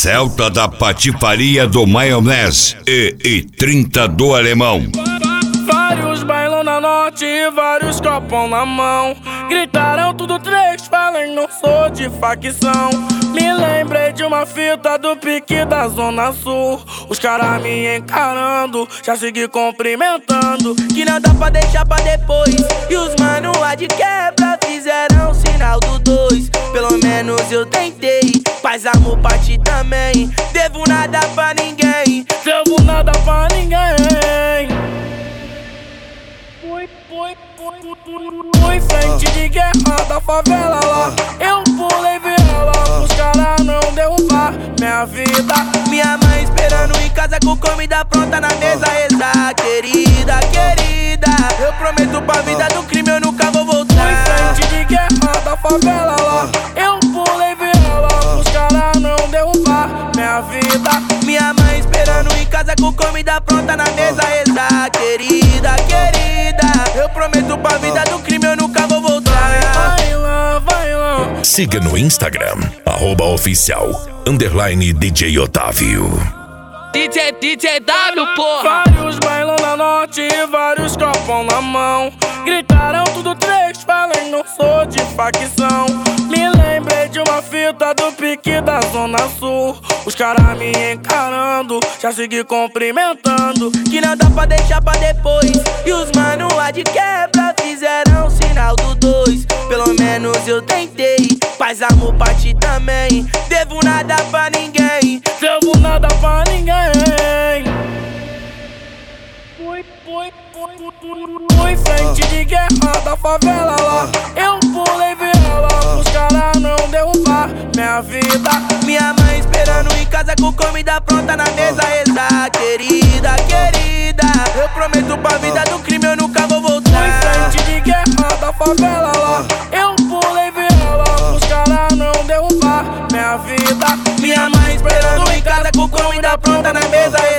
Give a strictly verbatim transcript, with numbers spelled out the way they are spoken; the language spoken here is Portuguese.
Celta da Patifaria do Maionese e, e trinta do Alemão. Vários bailão na norte e vários copão na mão. Gritaram tudo três, falem não sou de facção. Me lembrei de uma fita do pique da Zona Sul. Os caras me encarando, já segui cumprimentando. Que não dá pra deixar pra depois. E os mano lá de quebra fizeram sinal do dois. Pelo menos eu tentei, paz, amor pra ti também. Devo nada pra ninguém, devo nada pra ninguém. Fui, fui, fui, fui, fui frente de guerra da favela lá. Eu pulei vela pros caras não derrubar minha vida. Minha mãe esperando em casa com comida pronta na mesa. Exa, querida, querida, eu prometo pra vida do crime eu nunca vou voltar. Fui frente de guerra da favela lá. Eu pulei vela pros caras não derrubar minha vida. Minha mãe esperando em casa com comida pronta na mesa. Exa, querida, querida, eu prometo pra vida do crime eu nunca vou voltar. Vai lá, vai lá. Siga no Instagram, arroba oficial, underline D J Otávio. D J, D J W, porra. Vários bailão na norte e vários copão na mão. Gritaram tudo três, falem não sou de facção. Me lembrei de uma fita do pique da Zona Sul. Os caras me encarando, já segui cumprimentando. Que não dá pra deixar pra depois. E os mano lá de quebra fizeram sinal do dois. Pelo menos eu tentei, paz, amor pra ti também. Devo nada pra ninguém, devo nada pra ninguém. Fui, fui, fui, fui, fui frente de guerra da favela lá. Eu pulei vela pros caras não derrubar minha vida. Minha mãe esperando em casa com comida pronta na mesa. Exa, querida, querida, eu prometo pra vida do crime eu nunca vou voltar. Fui frente de guerra da favela lá. Eu pulei vela pros caras não derrubar minha vida. Minha mãe esperando em casa com comida pronta na mesa.